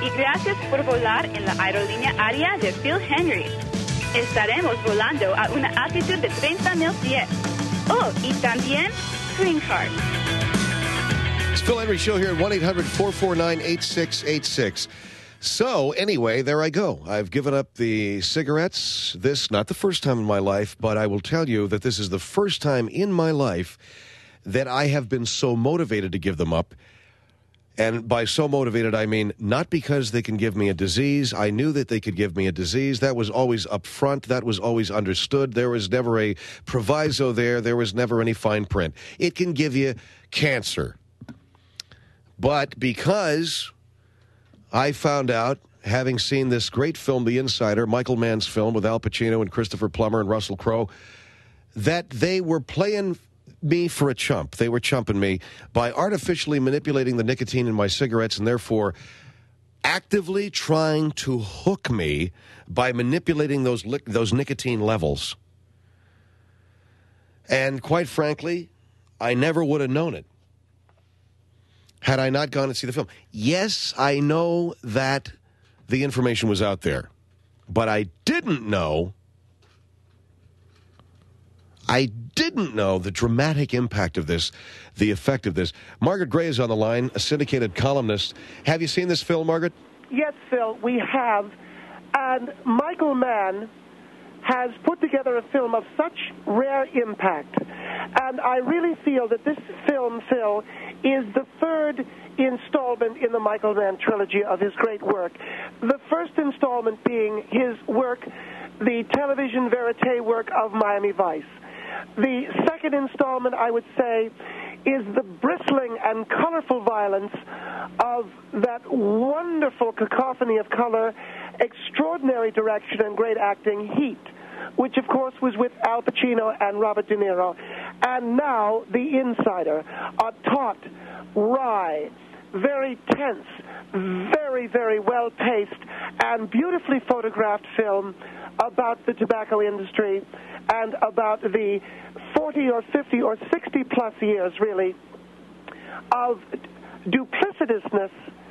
y gracias por volar en la aerolínea aérea de Phil Henry. Estaremos volando a una altitud de 30,000 pies. Oh, y también Green Card. It's Phil Henry Show here at 1-800-449-8686. So, anyway, there I go. I've given up the cigarettes. This, not the first time in my life, but I will tell you that this is the first time in my life that I have been so motivated to give them up. And by so motivated, I mean not because they can give me a disease. I knew that they could give me a disease. That was always up front. That was always understood. There was never a proviso there. There was never any fine print. It can give you cancer. But because I found out, having seen this great film, The Insider, Michael Mann's film with Al Pacino and Christopher Plummer and Russell Crowe, that they were playing me for a chump. They were chumping me by artificially manipulating the nicotine in my cigarettes and therefore actively trying to hook me by manipulating those nicotine levels. And quite frankly, I never would have known it had I not gone to see the film. Yes, I know that the information was out there, but I didn't know the dramatic impact of this, the effect of this. Margaret Gray is on the line, a syndicated columnist. Have you seen this film, Margaret? Yes, Phil, we have. And Michael Mann has put together a film of such rare impact. And I really feel that this film, Phil, is the third installment in the Michael Mann trilogy of his great work. The first installment being his work, the television verite work of Miami Vice. The second installment, I would say, is the bristling and colorful violence of that wonderful cacophony of color, extraordinary direction, and great acting, Heat, which, of course, was with Al Pacino and Robert De Niro. And now, The Insider, a taut, wry, very tense, very, very well-paced, and beautifully photographed film about the tobacco industry and about the 40 or 50 or 60-plus years, really, of duplicitousness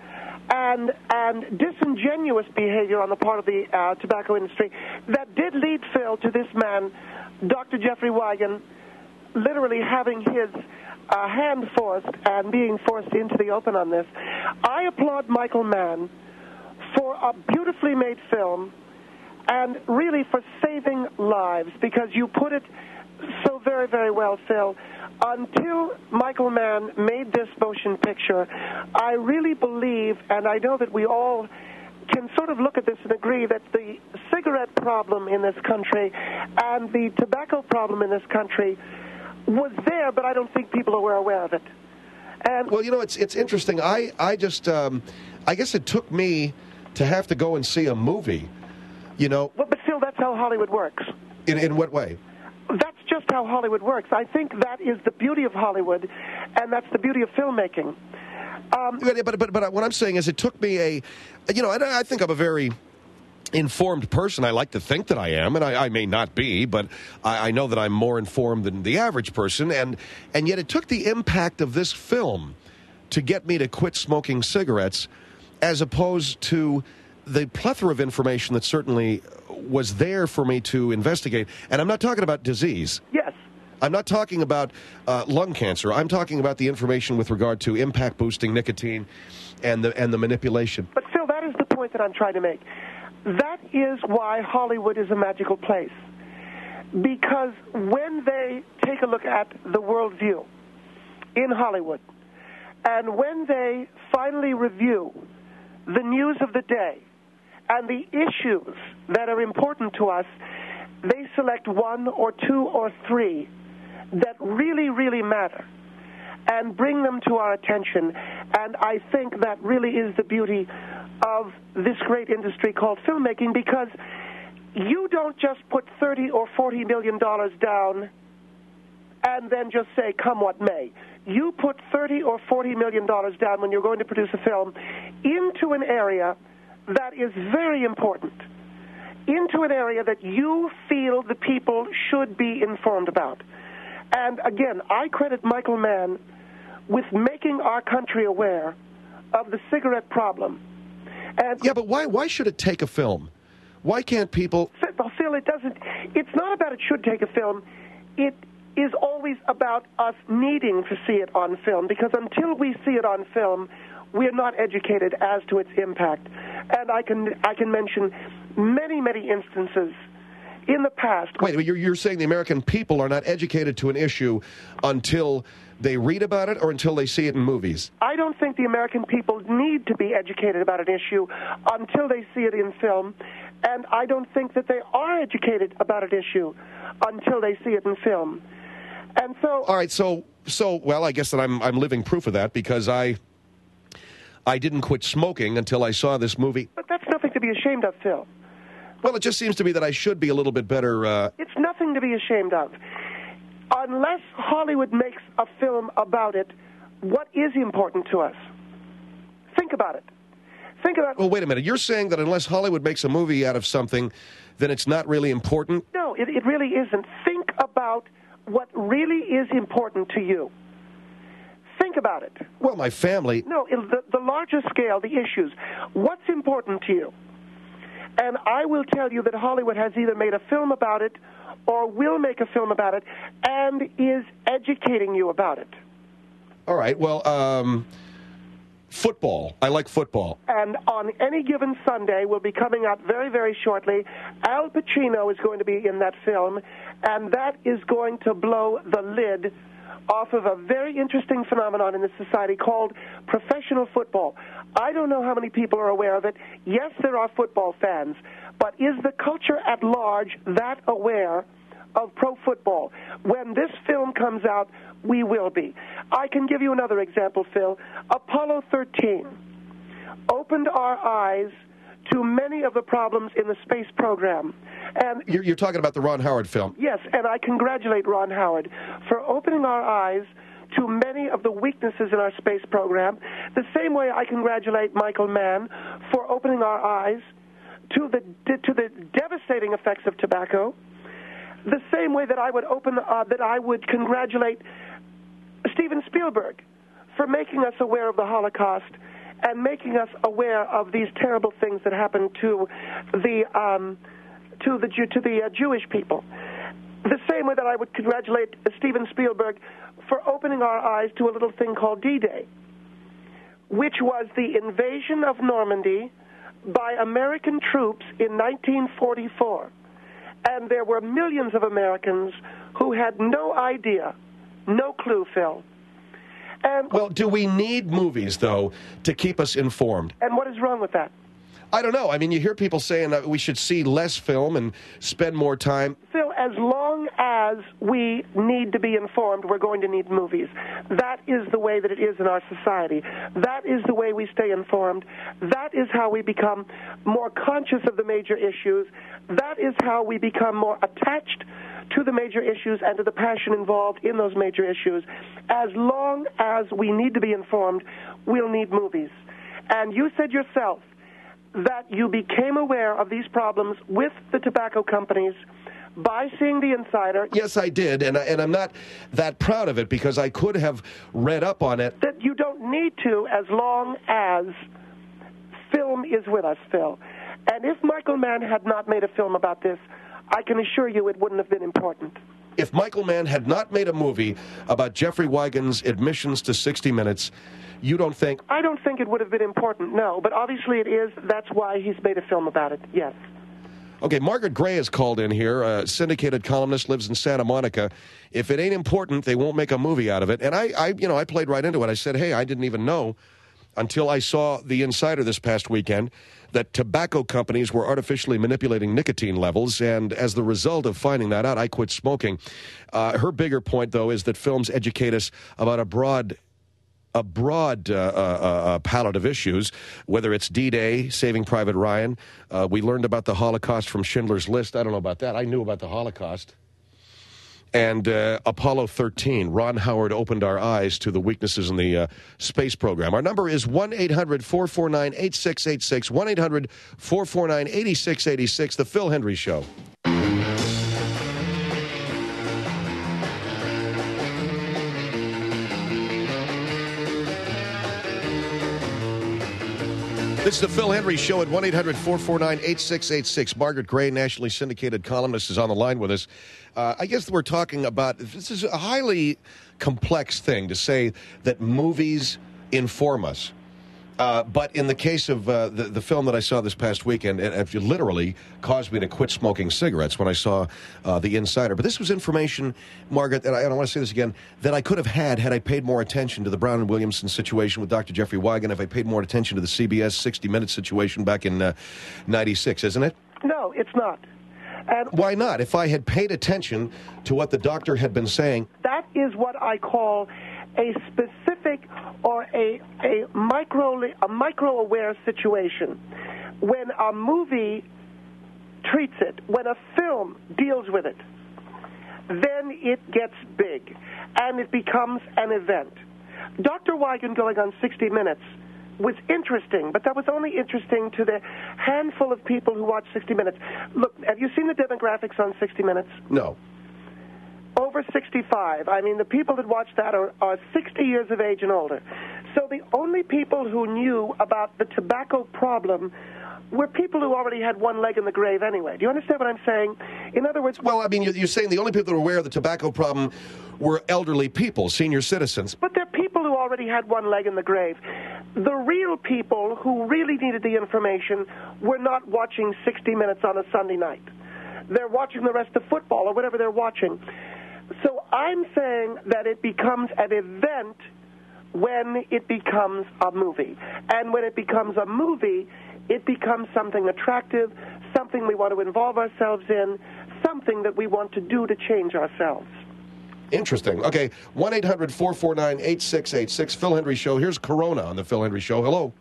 and disingenuous behavior on the part of the tobacco industry that did lead, Phil, to this man, Dr. Jeffrey Wigan, literally having his hand forced and being forced into the open on this. I applaud Michael Mann for a beautifully made film and really for saving lives, because you put it so very, very well, Phil. Until Michael Mann made this motion picture, I really believe, and I know that we all can sort of look at this and agree, that the cigarette problem in this country and the tobacco problem in this country was there, but I don't think people were aware of it. And well, you know, it's interesting. I just I guess it took me to have to go and see a movie. You know, well, but still, that's how Hollywood works. In what way? That's just how Hollywood works. I think that is the beauty of Hollywood, and that's the beauty of filmmaking. But what I'm saying is, it took me and I think I'm a very informed person. I like to think that I am, and I may not be, but I know that I'm more informed than the average person, and yet it took the impact of this film to get me to quit smoking cigarettes, as opposed to the plethora of information that certainly was there for me to investigate. And I'm not talking about disease. Yes. I'm not talking about lung cancer. I'm talking about the information with regard to impact-boosting nicotine and the manipulation. But, Phil, that is the point that I'm trying to make. That is why Hollywood is a magical place. Because when they take a look at the worldview in Hollywood, and when they finally review the news of the day and the issues that are important to us, they select one or two or three that really, really matter and bring them to our attention. And I think that really is the beauty of this great industry called filmmaking, because you don't just put $30 or $40 million down and then just say, come what may. You put $30 or $40 million down when you're going to produce a film into an area that is very important, into an area that you feel the people should be informed about. And again, I credit Michael Mann with making our country aware of the cigarette problem And Yeah, but why should it take a film? Why can't people... Well, Phil, it doesn't. It's not about it should take a film. It is always about us needing to see it on film, because until we see it on film, we're not educated as to its impact. And I can mention many, many instances in the past. Wait, you're saying the American people are not educated to an issue until they read about it or until they see it in movies? I don't think the American people need to be educated about an issue until they see it in film, and I don't think that they are educated about an issue until they see it in film. And so... All right, so well, I guess that I'm living proof of that, because I didn't quit smoking until I saw this movie. But that's nothing to be ashamed of, Phil. Well, it just seems to me that I should be a little bit better... It's nothing to be ashamed of. Unless Hollywood makes a film about it, what is important to us? Think about it. Think about... Well, wait a minute. You're saying that unless Hollywood makes a movie out of something, then it's not really important? No, it really isn't. Think about what really is important to you. Think about it. Well, my family... No, the larger scale, the issues. What's important to you? And I will tell you that Hollywood has either made a film about it or will make a film about it and is educating you about it. All right, well, football. I like football. And on Any Given Sunday will be coming out very, very shortly. Al Pacino is going to be in that film, and that is going to blow the lid off of a very interesting phenomenon in this society called professional football. I don't know how many people are aware of it. Yes, there are football fans, but is the culture at large that aware of pro football? When this film comes out, we will be. I can give you another example, Phil. Apollo 13 opened our eyes to many of the problems in the space program. And you're talking about the Ron Howard film. Yes, and I congratulate Ron Howard for opening our eyes to many of the weaknesses in our space program, the same way I congratulate Michael Mann for opening our eyes to the devastating effects of tobacco, the same way that I would congratulate Steven Spielberg for making us aware of the Holocaust and making us aware of these terrible things that happened to the Jewish people. The same way that I would congratulate Steven Spielberg for opening our eyes to a little thing called D-Day, which was the invasion of Normandy by American troops in 1944. And there were millions of Americans who had no idea, no clue, Phil. And, well, do we need movies, though, to keep us informed? And what is wrong with that? I don't know. I mean, you hear people saying that we should see less film and spend more time. Phil, as long as we need to be informed, we're going to need movies. That is the way that it is in our society. That is the way we stay informed. That is how we become more conscious of the major issues. That is how we become more attached to the major issues and to the passion involved in those major issues. As long as we need to be informed, we'll need movies. And you said yourself that you became aware of these problems with the tobacco companies by seeing The Insider. Yes, I did, and I'm not that proud of it because I could have read up on it. That you don't need to as long as film is with us, Phil. And if Michael Mann had not made a film about this, I can assure you it wouldn't have been important. If Michael Mann had not made a movie about Jeffrey Wigand's admissions to 60 Minutes, you don't think... I don't think it would have been important, no. But obviously it is. That's why he's made a film about it, yes. Okay, Margaret Gray has called in here, a syndicated columnist, lives in Santa Monica. If it ain't important, they won't make a movie out of it. And I played right into it. I said, hey, I didn't even know until I saw The Insider this past weekend that tobacco companies were artificially manipulating nicotine levels, and as the result of finding that out, I quit smoking. Her bigger point, though, is that films educate us about a broad palette of issues, whether it's D-Day, Saving Private Ryan. We learned about the Holocaust from Schindler's List. I don't know about that. I knew about the Holocaust. And Apollo 13, Ron Howard opened our eyes to the weaknesses in the space program. Our number is 1-800-449-8686, 1-800-449-8686, The Phil Hendrie Show. This is the Phil Henry Show at 1-800-449-8686. Margaret Gray, nationally syndicated columnist, is on the line with us. I guess we're talking about, this is a highly complex thing to say that movies inform us. But in the case of the film that I saw this past weekend, it literally caused me to quit smoking cigarettes when I saw The Insider. But this was information, Margaret, and I don't want to say this again, that I could have had I paid more attention to the Brown and Williamson situation with Dr. Jeffrey Wigan, if I paid more attention to the CBS 60 Minutes situation back in 96, isn't it? No, it's not. And why not? If I had paid attention to what the doctor had been saying. That is what I call a specific or a micro-aware situation. When a movie treats it, when a film deals with it, then it gets big, and it becomes an event. Dr. Wigan going on 60 Minutes was interesting, but that was only interesting to the handful of people who watch 60 Minutes. Look, have you seen the demographics on 60 Minutes? No. Over 65. I mean, the people that watch that are 60 years of age and older. So the only people who knew about the tobacco problem were people who already had one leg in the grave anyway. Do you understand what I'm saying? In other words... Well, I mean, you're saying the only people that were aware of the tobacco problem were elderly people, senior citizens. But they're people who already had one leg in the grave. The real people who really needed the information were not watching 60 Minutes on a Sunday night. They're watching the rest of football or whatever they're watching. So I'm saying that it becomes an event when it becomes a movie. And when it becomes a movie, it becomes something attractive, something we want to involve ourselves in, something that we want to do to change ourselves. Interesting. Okay, 1-800-449-8686, Phil Henry Show. Here's Corona on the Phil Henry Show. Hello.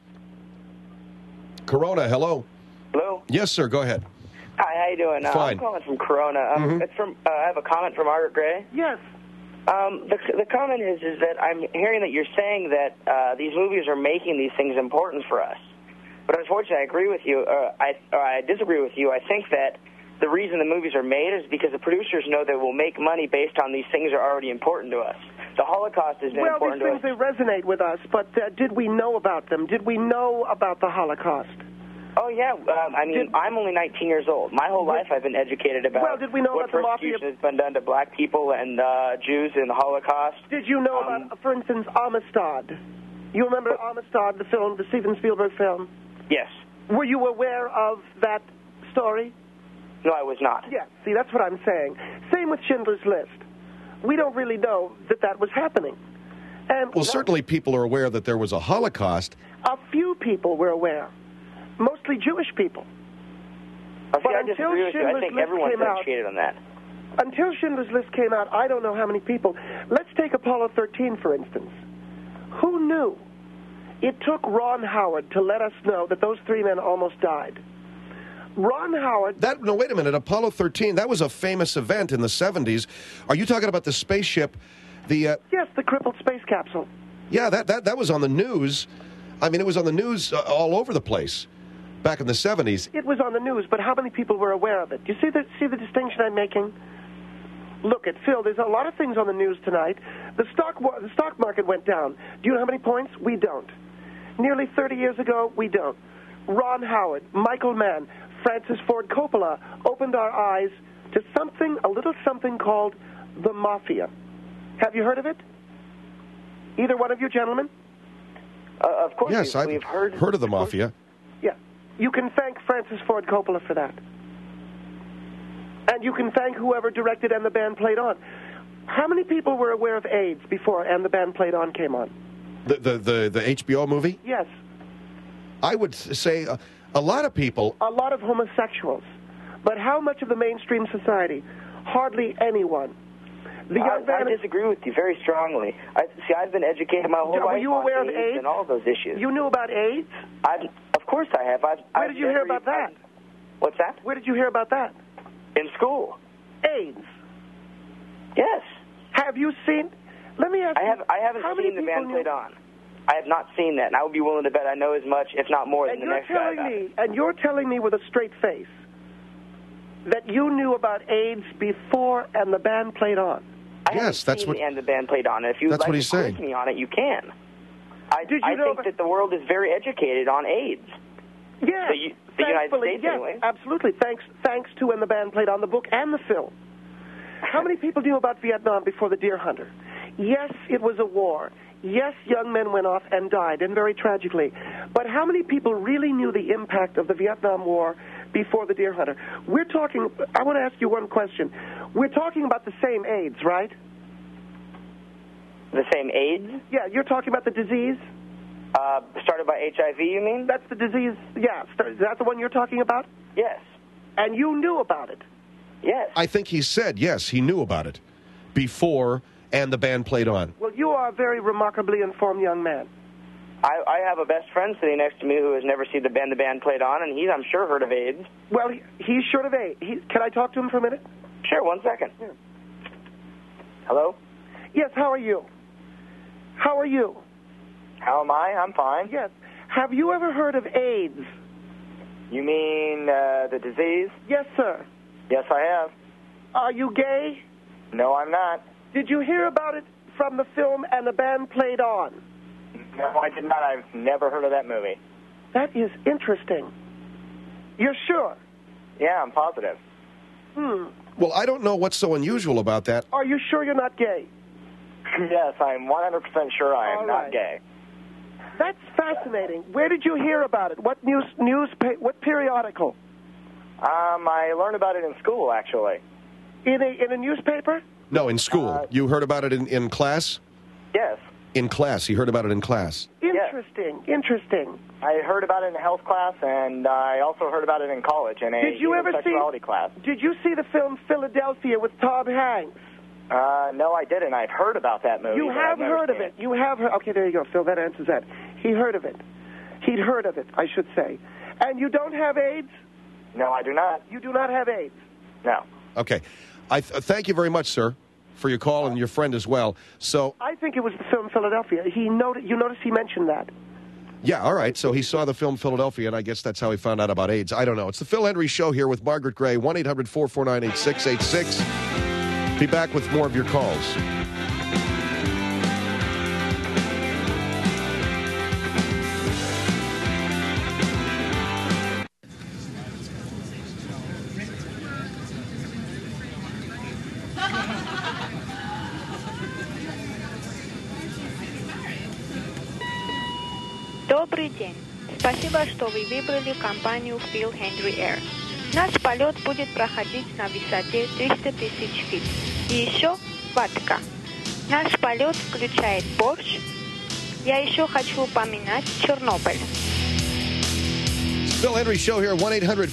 Corona, hello. Hello? Yes, sir, go ahead. Hi, how you doing? Fine. I'm calling from Corona. It's from. I have a comment from Margaret Gray. Yes. The comment is that I'm hearing that you're saying that these movies are making these things important for us. But unfortunately, I agree with you. I disagree with you. I think that the reason the movies are made is because the producers know that we'll make money based on these things are already important to us. The Holocaust is important to us. Well, these things, they resonate with us, but did we know about them? Did we know about the Holocaust? Oh, yeah. I'm only 19 years old. My whole life I've been educated about did we know what about the persecution has been done to black people and Jews in the Holocaust. Did you know about, for instance, Amistad? You remember Amistad, the film, the Steven Spielberg film? Yes. Were you aware of that story? No, I was not. Yeah, see, that's what I'm saying. Same with Schindler's List. We don't really know that that was happening. And well, certainly people are aware that there was a Holocaust. A few people were aware. Mostly Jewish people. I disagree with you. I think everyone's educated on that. Until Schindler's List came out, I don't know how many people. Let's take Apollo 13, for instance. Who knew? It took Ron Howard to let us know that those three men almost died. Ron Howard... No, wait a minute. Apollo 13, that was a famous event in the 70s. Are you talking about the spaceship? Yes, the crippled space capsule. Yeah, that was on the news. I mean, it was on the news all over the place back in the 70s. It was on the news, but how many people were aware of it? Do you see the distinction I'm making? Look at Phil, there's a lot of things on the news tonight. The stock market went down. Do you know how many points? We don't. Nearly 30 years ago, we don't. Ron Howard, Michael Mann, Francis Ford Coppola opened our eyes to a little something called the Mafia. Have you heard of it? Either one of you gentlemen? Of course, yes, we've heard of the Mafia. Yeah. You can thank Francis Ford Coppola for that. And you can thank whoever directed And the Band Played On. How many people were aware of AIDS before And the Band Played On came on? The HBO movie? Yes. I would say a lot of people. A lot of homosexuals. But how much of the mainstream society? Hardly anyone. I disagree with you very strongly. I've been educated my whole life. Were you aware of AIDS and all those issues? You knew about AIDS? Of course I have. Where did you hear about that? What's that? Where did you hear about that? In school. AIDS? Yes. Have you seen... Let me ask you... I haven't seen The Band Played On. I have not seen that, and I would be willing to bet I know as much, if not more, than the next guy about it. And you're telling me with a straight face that you knew about AIDS before And the Band Played On? Yes, that's what... And the Band Played On. If you'd like to quiz me on it, you can. I think that the world is very educated on AIDS. Yes, the United thankfully, States, yes, anyway. absolutely. Thanks to when the band played on the book and the film. How many people knew about Vietnam before The Deer Hunter? Yes, it was a war. Yes, young men went off and died, and very tragically. But how many people really knew the impact of the Vietnam War before The Deer Hunter? I want to ask you one question. We're talking about the same AIDS, right? The same AIDS? Yeah, you're talking about the disease? Started by HIV, you mean? That's the disease, yeah. Is that the one you're talking about? Yes. And you knew about it? Yes. I think he said, yes, he knew about it before and the band played on. Well, you are a very remarkably informed young man. I have a best friend sitting next to me who has never seen the band played on, and he's, I'm sure, heard of AIDS. Well, he's sure of AIDS. Can I talk to him for a minute? Sure, 1 second. Yeah. Hello? Yes, how are you? How are you? How am I? I'm fine. Yes. Have you ever heard of AIDS? You mean the disease? Yes, sir. Yes, I have. Are you gay? No, I'm not. Did you hear about it from the film and the band played on? No, I did not. I've never heard of that movie. That is interesting. You're sure? Yeah, I'm positive. Well, I don't know what's so unusual about that. Are you sure you're not gay? Yes, I'm 100% sure I am All not right. gay. That's fascinating. Where did you hear about it? What what periodical? I learned about it in school, actually. In a newspaper? No, in school. You heard about it in class? Yes. In class. He heard about it in class. Interesting. Interesting. I heard about it in a health class, and I also heard about it in college in a Did you ever sexuality class. Did you see the film Philadelphia with Tom Hanks? No, I didn't. I've heard about that movie. You have heard of it. You have heard. Okay, there you go, Phil. That answers that. He heard of it. He'd heard of it, I should say. And you don't have AIDS? No, I do not. You do not have AIDS? No. Okay. Thank you very much, sir, for your call and your friend as well. So I think it was the film Philadelphia. You notice he mentioned that. yeah, all right. So he saw the film Philadelphia, and I guess that's how he found out about AIDS. I don't know. It's the Phil Hendrie Show here with Margaret Gray, 1-800-449-8686. Be back with more of your calls. Добрый день. Спасибо, что вы выбрали компанию Phil Hendrie Air. Наш полет будет проходить на высоте 300 тысяч фит. И еще водка. Наш полет включает борщ. Я еще хочу упомянать Чернобыль. Phil Hendrie Show here,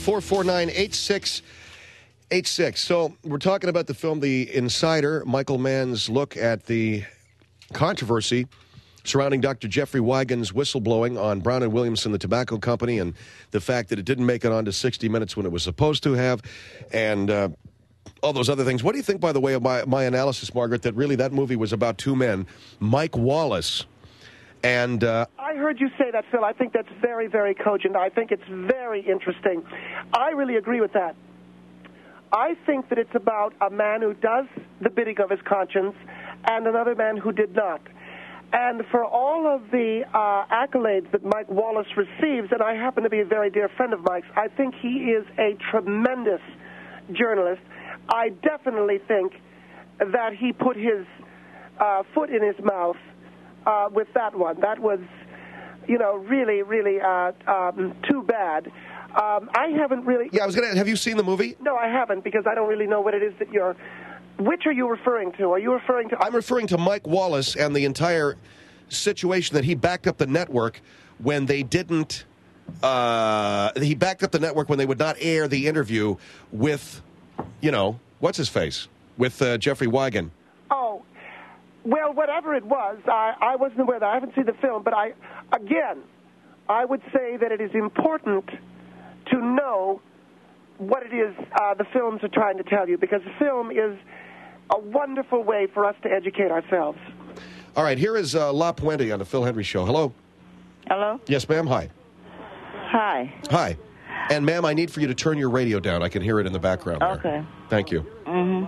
1-800-449-8686. So we're talking about the film The Insider, Michael Mann's look at the controversy surrounding Dr. Jeffrey Wigand's whistleblowing on Brown & Williamson, the tobacco company, and the fact that it didn't make it on to 60 Minutes when it was supposed to have, and all those other things. What do you think, by the way, of my analysis, Margaret, that really that movie was about two men, Mike Wallace and... I heard you say that, Phil. I think that's very, very cogent. I think it's very interesting. I really agree with that. I think that it's about a man who does the bidding of his conscience and another man who did not. And for all of the accolades that Mike Wallace receives, and I happen to be a very dear friend of Mike's, I think he is a tremendous journalist. I definitely think that he put his foot in his mouth with that one. That was, really, really too bad. I haven't really... Yeah, I was going to... Have you seen the movie? No, I haven't, because I don't really know what it is that you're... Which are you referring to? Are you referring to... I'm referring to Mike Wallace and the entire situation that he backed up the network when they didn't... he backed up the network when they would not air the interview with, what's-his-face? With Jeffrey Wigand. Oh, well, whatever it was, I wasn't aware of that. I haven't seen the film, but I would say that it is important to know what it is the films are trying to tell you, because the film is a wonderful way for us to educate ourselves. All right, here is La Puente on the Phil Hendrie Show. Hello? Hello? Yes, ma'am. Hi. Hi. Hi. And, ma'am, I need for you to turn your radio down. I can hear it in the background there. Okay. Thank you. Mm-hmm.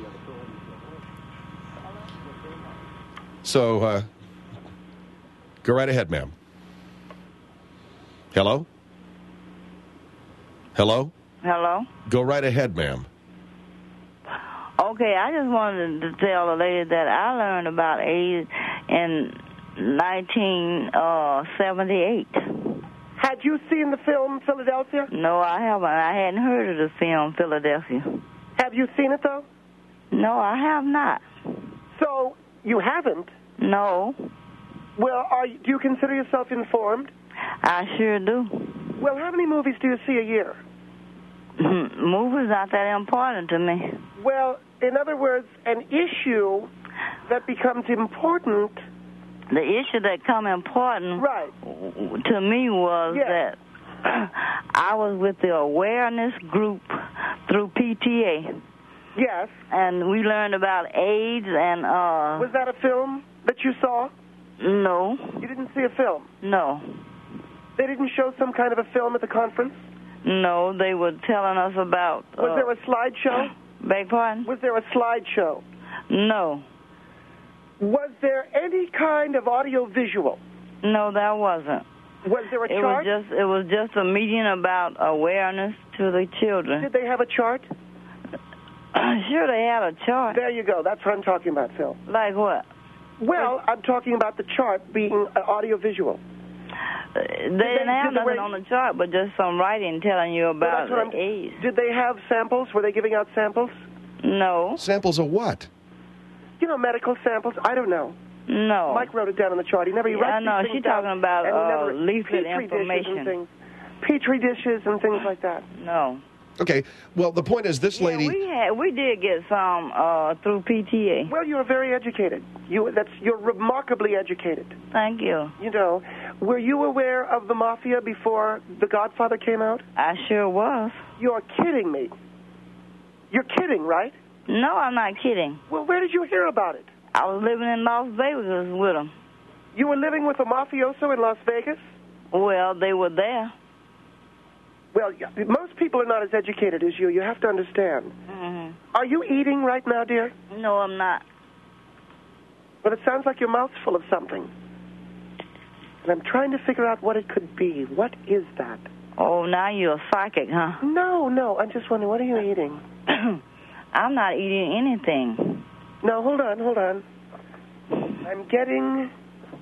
So, go right ahead, ma'am. Hello? Hello? Hello? Go right ahead, ma'am. Okay, I just wanted to tell the lady that I learned about AIDS in 1978. Had you seen the film Philadelphia? No, I haven't. I hadn't heard of the film Philadelphia. Have you seen it, though? No, I have not. So, you haven't? No, Well, do you consider yourself informed? I sure do. Well, how many movies do you see a year? Movies not that important to me. Well, in other words, an issue that becomes important. The issue that come important Right. to me was that I was with the awareness group through PTA. Yes. And we learned about AIDS and... Was that a film that you saw? No. You didn't see a film? No. They didn't show some kind of a film at the conference? No, they were telling us about... Was there a slideshow? Beg pardon? Was there a slideshow? No. Was there any kind of audio-visual? No, there wasn't. Was there a chart? It was just a meeting about awareness to the children. Did they have a chart? Sure, they had a chart. There you go. That's what I'm talking about, Phil. Like what? Well, I'm talking about the chart being audio-visual. They didn't have nothing on the chart, but just some writing telling you about the AIDS. Did they have samples? Were they giving out samples? No. Samples of what? You know, medical samples. I don't know. No. Mike wrote it down on the chart. He never writes I know. these things She's talking about leaflet Petri information. Dishes and things. Petri dishes and things like that. No. Okay. Well, the point is, this lady. We did get some through PTA. Well, you're very educated. You're remarkably educated. Thank you. You know, were you aware of the Mafia before The Godfather came out? I sure was. You're kidding me. You're kidding, right? No, I'm not kidding. Well, where did you hear about it? I was living in Las Vegas with them. You were living with a mafioso in Las Vegas? Well, they were there. Well, most people are not as educated as you. You have to understand. Mm-hmm. Are you eating right now, dear? No, I'm not. Well, it sounds like your mouth's full of something. And I'm trying to figure out what it could be. What is that? Oh, now you're a psychic, huh? No. I'm just wondering, what are you eating? I'm not eating anything. No, hold on. I'm getting...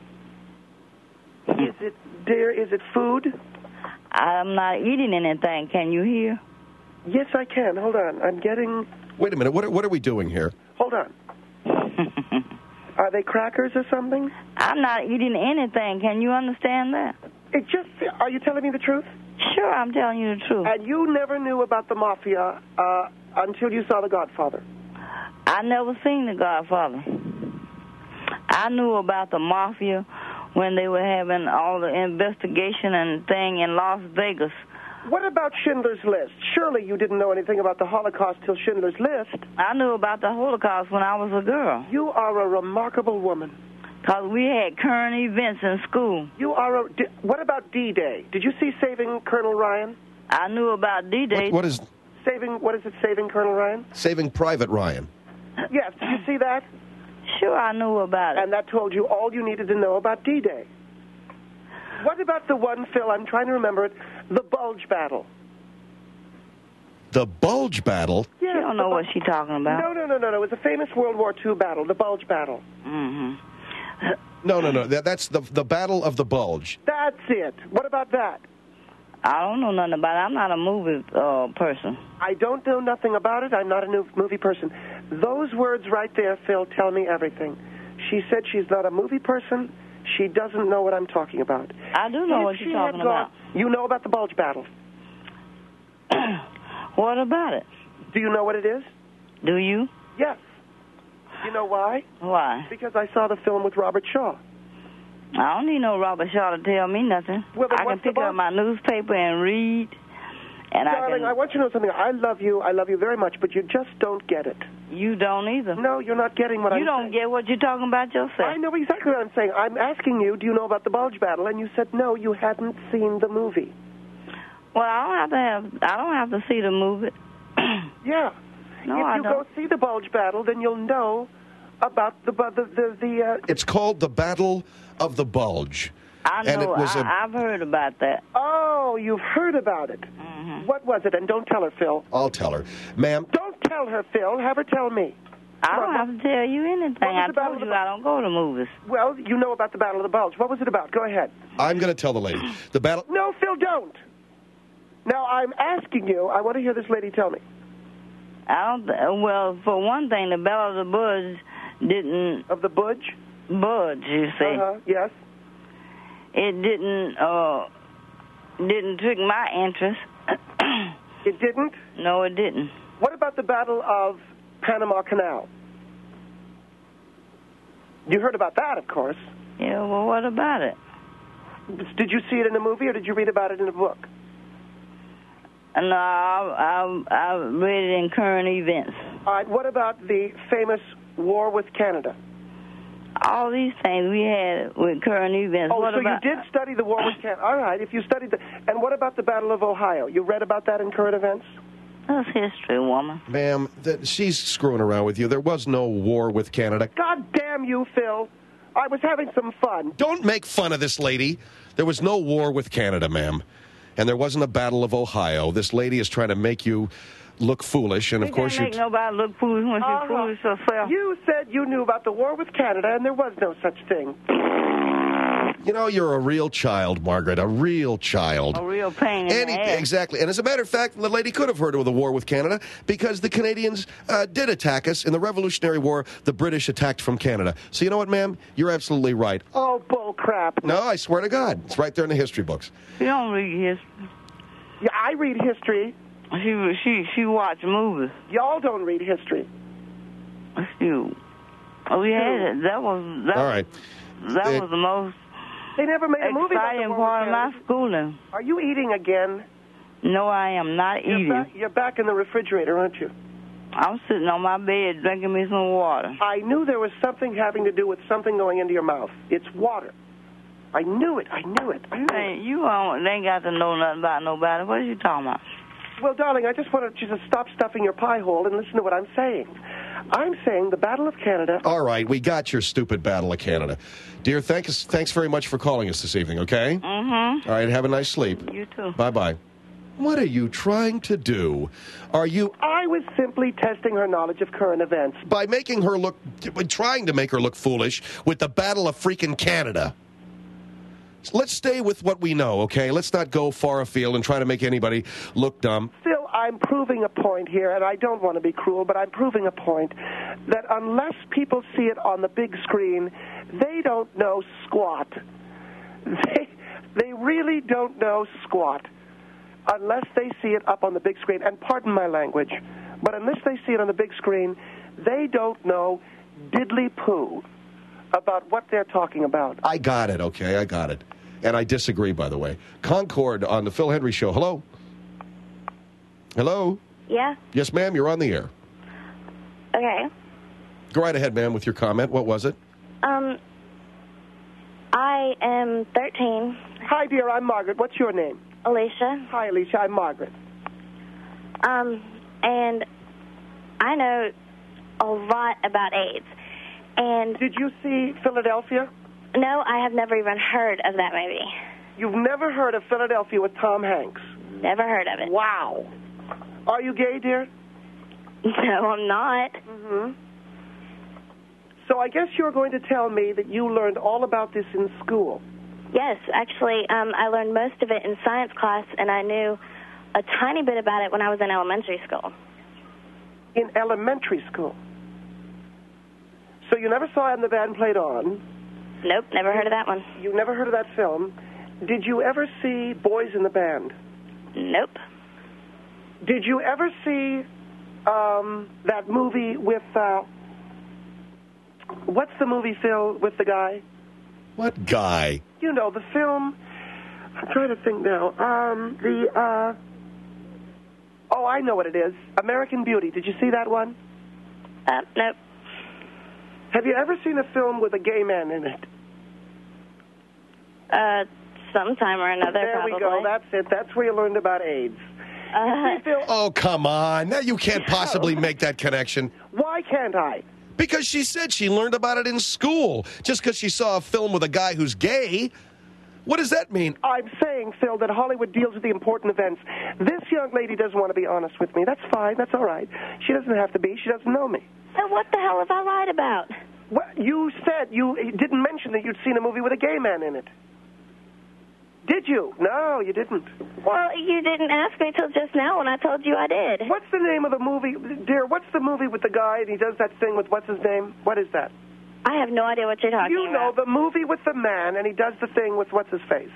Is it food? I'm not eating anything. Can you hear? Yes, I can. Hold on. I'm getting... Wait a minute. What are we doing here? Hold on. Are they crackers or something? I'm not eating anything. Can you understand that? Are you telling me the truth? Sure, I'm telling you the truth. And you never knew about the Mafia until you saw The Godfather? I never seen The Godfather. I knew about the Mafia when they were having all the investigation and thing in Las Vegas. What about Schindler's List? Surely you didn't know anything about the Holocaust till Schindler's List. I knew about the Holocaust when I was a girl. You are a remarkable woman. Because we had current events in school. What about D-Day? Did you see Saving Colonel Ryan? I knew about D-Day. What is Saving Colonel Ryan? Saving Private Ryan. Yes, did you see that? Sure, I knew about it. And that told you all you needed to know about D-Day. What about the one, Phil, I'm trying to remember it, the Bulge Battle? The Bulge Battle? Yes, you don't know what she's talking about. No. It was a famous World War II battle, the Bulge Battle. Mm-hmm. No. That's the Battle of the Bulge. That's it. What about that? I don't know nothing about it. I'm not a movie person. I don't know nothing about it. I'm not a movie person. Those words right there, Phil, tell me everything. She said she's not a movie person. She doesn't know what I'm talking about. I do know what you're talking about. You know about the Bulge Battle? What about it? Do you know what it is? Do you? Yes. You know why? Why? Because I saw the film with Robert Shaw. I don't need no Robert Shaw to tell me nothing. Well, I can pick up my newspaper and read. And Darling, I want you to know something. I love you very much, but you just don't get it. You don't either. No, you're not getting what I'm saying. You don't get what you're talking about yourself. I know exactly what I'm saying. I'm asking you, do you know about the Bulge Battle? And you said, no, you hadn't seen the movie. Well, I don't have to see the movie. Yeah. No, if you go see the Bulge Battle, then you'll know about the It's called the Battle of the Bulge. I know. And it was I've heard about that. Oh, you've heard about it. Mm-hmm. What was it? And don't tell her, Phil. I'll tell her. Ma'am. Don't tell her, Phil. Have her tell me. I don't have to tell you anything. What was I the Battle told of you I don't go to movies. Well, you know about the Battle of the Bulge. What was it about? Go ahead. I'm going to tell the lady. The battle... No, Phil, don't. Now, I'm asking you. I want to hear this lady tell me. Well, for one thing, the Battle of the Bulge didn't... Of the Budge? Budge, you see. Yes. It didn't trick my interest. It didn't? No, it didn't. What about the Battle of Panama Canal? You heard about that, of course. Yeah, well, what about it? Did you see it in a movie, or did you read about it in a book? No, I read it in current events. All right, what about the famous war with Canada? All these things we had with current events. Oh, what so about... you did study the war with Canada. All right, if you studied the... And what about the Battle of Ohio? You read about that in current events? That's history, woman. Ma'am, she's screwing around with you. There was no war with Canada. God damn you, Phil. I was having some fun. Don't make fun of this lady. There was no war with Canada, ma'am. And there wasn't a Battle of Ohio. This lady is trying to make you look foolish, and of course you... can't make nobody look foolish when she's foolish herself. You said you knew about the war with Canada, and there was no such thing. You know, you're a real child, Margaret, a real child. A real pain in the ass. Exactly. And as a matter of fact, the lady could have heard of the war with Canada because the Canadians did attack us. In the Revolutionary War, the British attacked from Canada. So you know what, ma'am? You're absolutely right. Oh, bull crap. No, I swear to God. It's right there in the history books. You don't read history. Yeah, I read history. She watch movies. Y'all don't read history. You. Oh, yeah, that was... All right. That was the most... They never made a movie about the exciting war part with of my Canada. schooling. Are you eating again? No, I am not eating. You're back in the refrigerator, aren't you? I'm sitting on my bed drinking me some water. I knew there was something having to do with something going into your mouth. It's water. I knew it. Hey, you ain't got to know nothing about nobody. What are you talking about? Well, darling, I just wanted you to stop stuffing your pie hole and listen to what I'm saying. I'm saying the Battle of Canada... All right, we got your stupid Battle of Canada. Dear, thanks very much for calling us this evening, okay? Mm-hmm. All right, have a nice sleep. You too. Bye-bye. What are you trying to do? I was simply testing her knowledge of current events. By trying to make her look foolish with the Battle of freaking Canada. Let's stay with what we know, okay? Let's not go far afield and try to make anybody look dumb. Phil, I'm proving a point here, and I don't want to be cruel, but I'm proving a point that unless people see it on the big screen, they don't know squat. They really don't know squat unless they see it up on the big screen. And pardon my language, but unless they see it on the big screen, they don't know diddly poo about what they're talking about. I got it, okay? I got it. And I disagree, by the way. Concord on the Phil Hendry Show. Hello? Hello? Yeah? Yes, ma'am, you're on the air. Okay. Go right ahead, ma'am, with your comment. What was it? I am 13. Hi, dear, I'm Margaret. What's your name? Alicia. Hi, Alicia, I'm Margaret. And I know a lot about AIDS. And did you see Philadelphia? No, I have never even heard of that movie. You've never heard of Philadelphia with Tom Hanks? Never heard of it. Wow. Are you gay, dear? No, I'm not. Mm-hmm. So I guess you're going to tell me that you learned all about this in school. Yes, actually, I learned most of it in science class, and I knew a tiny bit about it when I was in elementary school. In elementary school? So you never saw And the Band Played On? Nope, never heard of that one. You never heard of that film? Did you ever see Boys in the Band? Nope. Did you ever see that movie with, what's the movie, Phil, with the guy? What guy? You know, the film, I'm trying to think now. Oh, I know what it is. American Beauty. Did you see that one? Nope. Have you ever seen a film with a gay man in it? Sometime or another, there probably. We go. That's it. That's where you learned about AIDS. See, Phil, oh, come on. Now you can't possibly make that connection. Why can't I? Because she said she learned about it in school. Just because she saw a film with a guy who's gay. What does that mean? I'm saying, Phil, that Hollywood deals with the important events. This young lady doesn't want to be honest with me. That's fine. That's all right. She doesn't have to be. She doesn't know me. So what the hell have I lied about? Well, you said you didn't mention that you'd seen a movie with a gay man in it. Did you? No, you didn't. Well, you didn't ask me till just now when I told you I did. What's the name of the movie? Dear, what's the movie with the guy and he does that thing with what's his name? What is that? I have no idea what you're talking about. You know, the movie with the man and he does the thing with what's his face.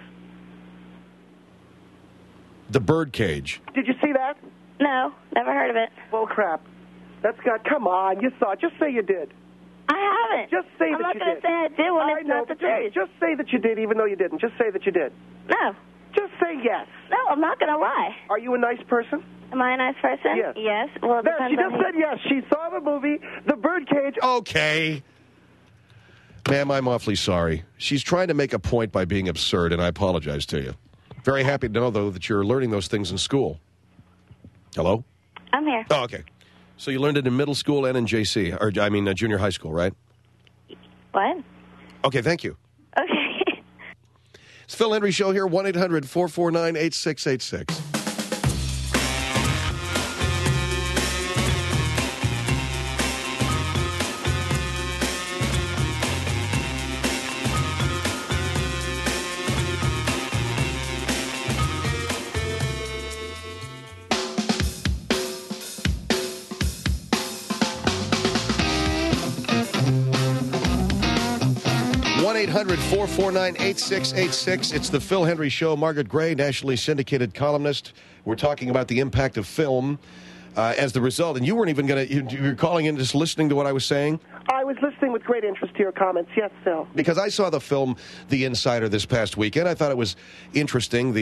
The Birdcage. Did you see that? No, never heard of it. Well, crap. That's got. Come on, you saw it. Just say you did. I haven't. Just say I'm that you did. not going to say I did when it's not the truth. Just say that you did, even though you didn't. Just say that you did. No. Just say yes. No, I'm not going to lie. Are you a nice person? Am I a nice person? Yes. Yes. Well, it There, she depends just on said yes. She saw the movie, The Birdcage. Okay. Ma'am, I'm awfully sorry. She's trying to make a point by being absurd, and I apologize to you. Very happy to know, though, that you're learning those things in school. Hello? I'm here. Oh, okay. So you learned it in middle school and in JC, or I mean junior high school, right? What? Okay, thank you. Okay. It's Phil Hendry Show here, 1-800-449-8686. One 1-800-449-8686. It's the Phil Hendry Show. Margaret Gray, nationally syndicated columnist. We're talking about the impact of film as the result. And you weren't even going to, you were calling in just listening to what I was saying? I was listening with great interest to your comments. Yes, Phil. Because I saw the film The Insider this past weekend. I thought it was interesting,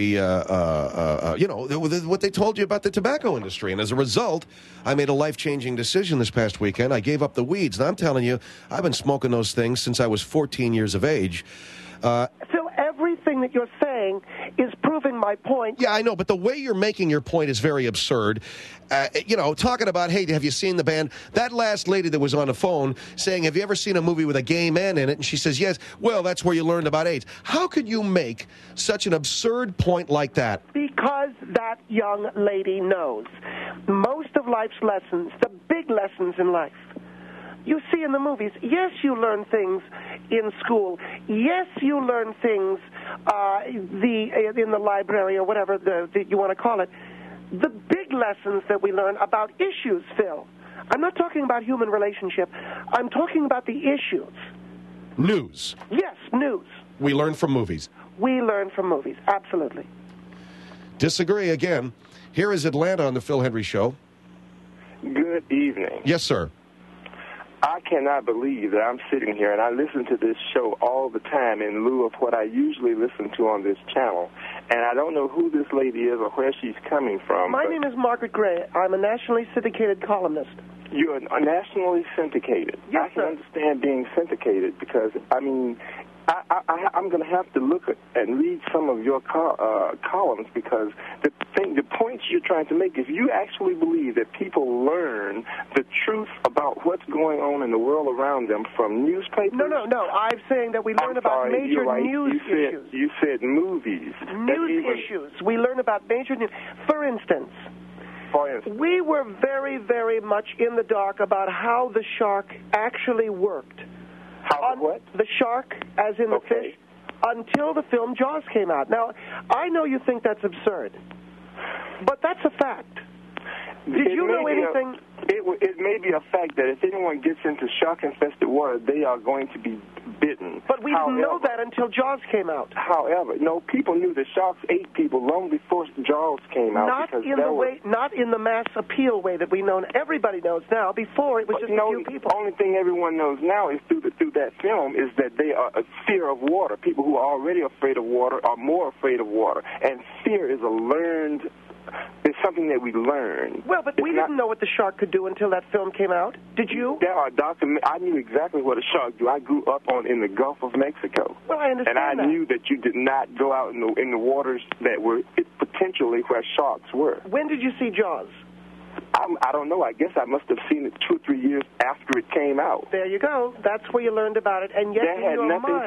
what they told you about the tobacco industry. And as a result, I made a life-changing decision this past weekend. I gave up the weeds. And I'm telling you, I've been smoking those things since I was 14 years of age. Phil, everything that you're saying is proving my point. Yeah, I know, but the way you're making your point is very absurd. Talking about, hey, have you seen the band? That last lady that was on the phone saying, have you ever seen a movie with a gay man in it? And she says, yes. Well, that's where you learned about AIDS. How could you make such an absurd point like that? Because that young lady knows most of life's lessons, the big lessons in life, you see in the movies. Yes, you learn things in school. Yes, you learn things in the library or whatever you want to call it. The big lessons that we learn about issues, Phil. I'm not talking about human relationship. I'm talking about the issues. News. Yes, news. We learn from movies. We learn from movies, absolutely. Disagree again. Here is Atlanta on the Phil Hendry Show. Good evening. Yes, sir. I cannot believe that I'm sitting here and I listen to this show all the time in lieu of what I usually listen to on this channel. And I don't know who this lady is or where she's coming from. My name is Margaret Gray. I'm a nationally syndicated columnist. You're nationally syndicated. Yes, I can sir. understand being syndicated because, I'm going to have to look at and read some of your columns because the points you're trying to make, if you actually believe that people learn the truth about what's going on in the world around them from newspapers. No. I'm saying that we learn about major news issues. You said movies. News issues. We learn about major news. For instance, we were very, very much in the dark about how the shark actually worked. What? The shark, as in the fish, until the film Jaws came out. Now, I know you think that's absurd, but that's a fact. Did you know anything? It may be a fact that if anyone gets into shark-infested water, they are going to be bitten. But we didn't know that until Jaws came out. However, no, people knew that sharks ate people long before Jaws came out. Not in the mass appeal way that we know. Everybody knows now. Before, it was just a few people. The only thing everyone knows now is through that film is that they are a fear of water. People who are already afraid of water are more afraid of water. And fear is it's something that we learn. Well, but we didn't know what the shark could do until that film came out. Did you? There are I knew exactly what a shark do. I grew up in the Gulf of Mexico. Well, I understand and I knew that you did not go out in the waters that were potentially where sharks were. When did you see Jaws? I don't know. I guess I must have seen it 2 or 3 years after it came out. There you go. That's where you learned about it. And yet That had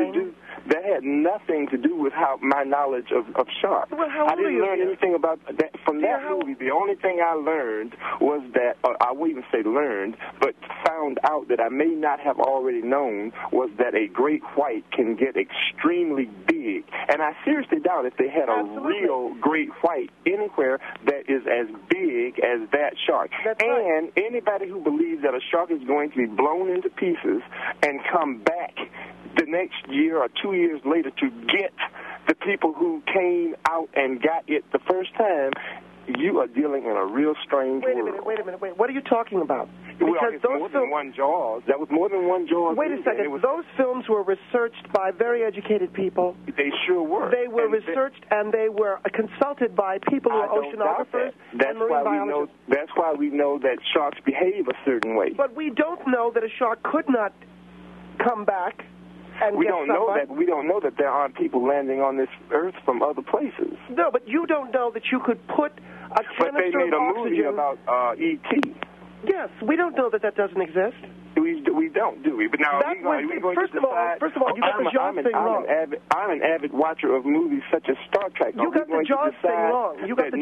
nothing to do with how my knowledge of sharks. Well, how I old are didn't you? learn anything about that from that movie. The only thing I learned was that, I won't even say learned, but found out that I may not have already known was that a great white can get extremely big. And I seriously doubt if they had a real great white anywhere that is as big as that shark. And anybody who believes that a shark is going to be blown into pieces and come back the next year or 2 years later to get the people who came out and got it the first time, you are dealing in a real strange world. Wait a minute. What are you talking about? Because it's more than one Jaws. That was more than one Jaws. Wait a second. Those films were researched by very educated people. They sure were. They were researched and they were consulted by people who are oceanographers and marine biologists. That's why we know that sharks behave a certain way. But we don't know that a shark could not come back. We don't know that there aren't people landing on this earth from other places. No, but you don't know that you could put a canister of oxygen. But they made a movie about E.T. Yes, we don't know that doesn't exist. We don't, do we? But now, first of all, you got the Jaws thing wrong. I'm an avid watcher of movies such as Star Trek. You got the Jaws thing wrong.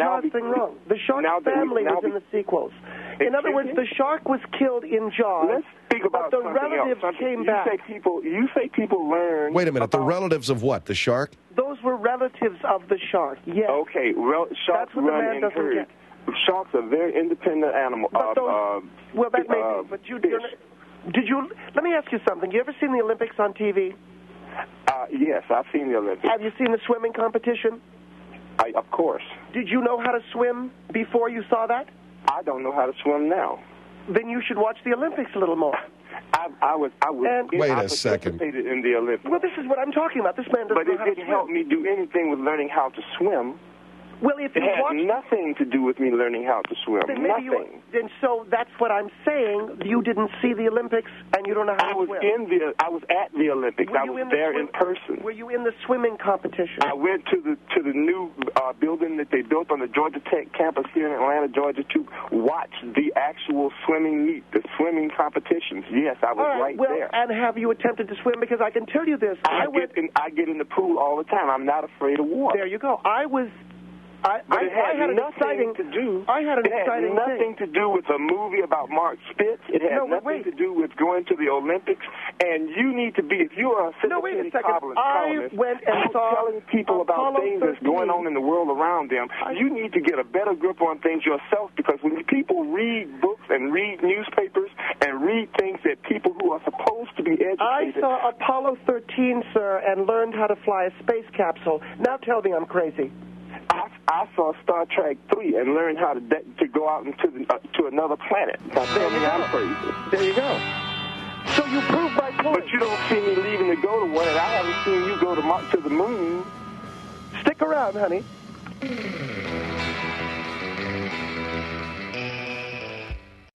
The shark family was in the sequels. In other words, the shark was killed in Jaws. Let's speak about but the relatives came back. You say people learn. Wait a minute. The relatives of what? The shark? Those were relatives of the shark. Yes. Okay. Sharks run in herds. Sharks are very independent animals. Well, that may be. But did you? Let me ask you something. You ever seen the Olympics on TV? Yes, I've seen the Olympics. Have you seen the swimming competition? Of course. Did you know how to swim before you saw that? I don't know how to swim now. Then you should watch the Olympics a little more. Wait a second. Participated in the Olympics. Well, this is what I'm talking about. This man doesn't know how to swim. But it didn't help me do anything with learning how to swim. Well, if it had nothing to do with me learning how to swim. Then nothing. Then so that's what I'm saying. You didn't see the Olympics, and you don't know how to swim. I was at the Olympics. I was there in person. Were you in the swimming competition? I went to the new building that they built on the Georgia Tech campus here in Atlanta, Georgia, to watch the actual swimming meet, the swimming competitions. Yes, I was right there. And have you attempted to swim? Because I can tell you this. I get in the pool all the time. I'm not afraid of water. There you go. But it had nothing to do. I had an exciting nothing to do with a movie about Mark Spitz. It had nothing to do with going to the Olympics. And you need to be, if you are a syndicated columnist, I went and saw telling people about things that's going on in the world around them. You need to get a better grip on things yourself, because when people read books and read newspapers and read things that people who are supposed to be educated. I saw Apollo 13, sir, and learned how to fly a space capsule. Now tell me I'm crazy. I saw Star Trek 3 and learned how to go out into to another planet. Now tell me I'm crazy. There you go. So you proved my point. But you don't see me leaving to go to one, and I haven't seen you go to the moon. Stick around, honey.